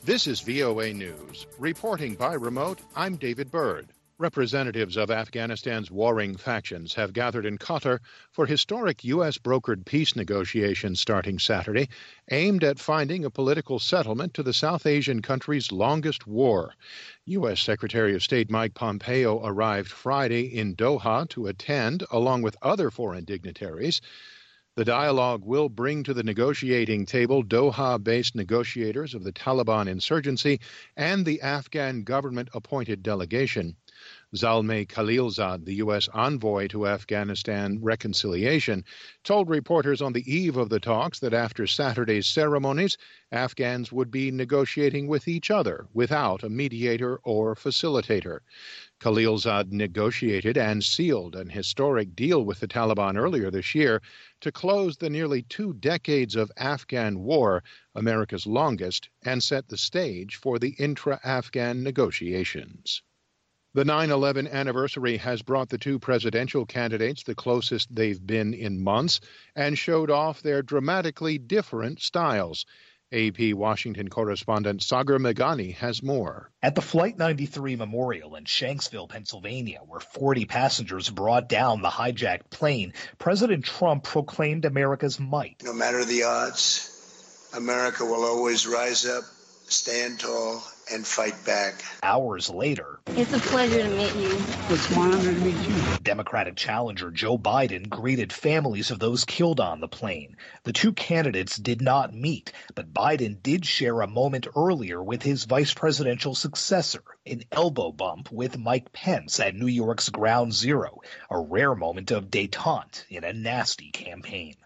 This is VOA News. Reporting by remote, I'm David Byrd. Representatives of Afghanistan's warring factions have gathered in Qatar for historic U.S.-brokered peace negotiations starting Saturday, aimed at finding a political settlement to the South Asian country's longest war. U.S. Secretary of State Mike Pompeo arrived Friday in Doha to attend, along with other foreign dignitaries. The dialogue will bring to the negotiating table Doha-based negotiators of the Taliban insurgency and the Afghan government-appointed delegation. Zalmay Khalilzad, the U.S. envoy to Afghanistan reconciliation, told reporters on the eve of the talks that after Saturday's ceremonies, Afghans would be negotiating with each other without a mediator or facilitator. Khalilzad negotiated and sealed an historic deal with the Taliban earlier this year to close the nearly 2 decades of Afghan war, America's longest, and set the stage for the intra-Afghan negotiations. The 9/11 anniversary has brought the two presidential candidates the closest they've been in months and showed off their dramatically different styles. AP Washington correspondent Sagar Meghani has more. At the Flight 93 Memorial in Shanksville, Pennsylvania, where 40 passengers brought down the hijacked plane, President Trump proclaimed America's might. No matter the odds, America will always rise up, stand tall, and fight back. Hours later, it's a pleasure to meet you. It's an honor to meet you. Democratic challenger Joe Biden greeted families of those killed on the plane. The two candidates did not meet, but Biden did share a moment earlier with his vice presidential successor, an elbow bump with Mike Pence at New York's Ground Zero, a rare moment of détente in a nasty campaign.